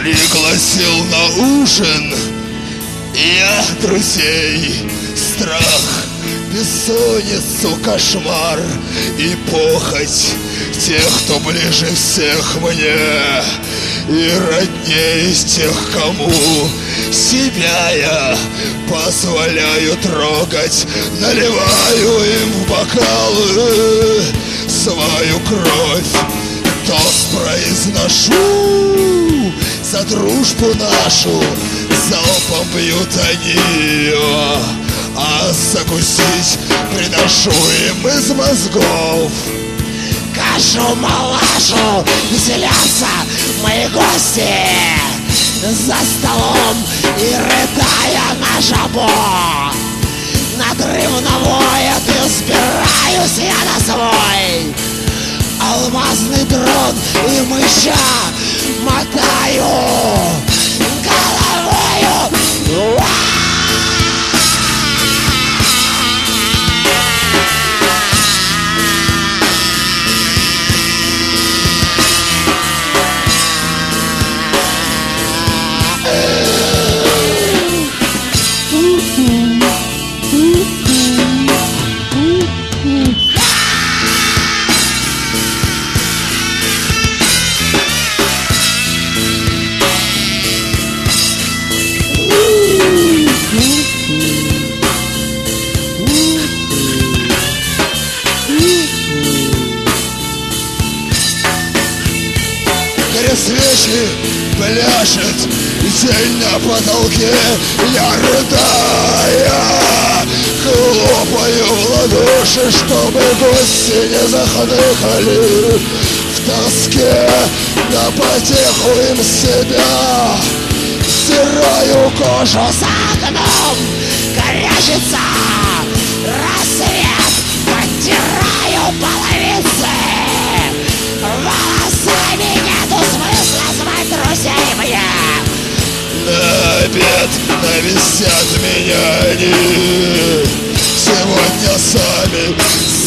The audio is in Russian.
пригласил на ужин я друзей. Страх, бессонницу, кошмар и похоть тех, кто ближе всех мне, и родней из тех, кому себя я позволяю трогать. Наливаю им в бокалы свою кровь, тост произношу за дружбу нашу. Залпом бьют они, а закусить приношу им из мозгов кашу, малашу. Веселятся мои гости за столом и рыдая на жабо. Надрывно воет и сбираюсь я на свой алмазный дрон и мыща мотаю головою. Свечи пляшет тень на потолке. Я, рыдая, хлопаю в ладоши, чтобы гости не захныкали в тоске. На потеху им себя стираю кожу за окном. Горячится рассвет, подтираю половицы. Волосами нету смысла звать друзей мне. На обед навестят меня они сегодня сами.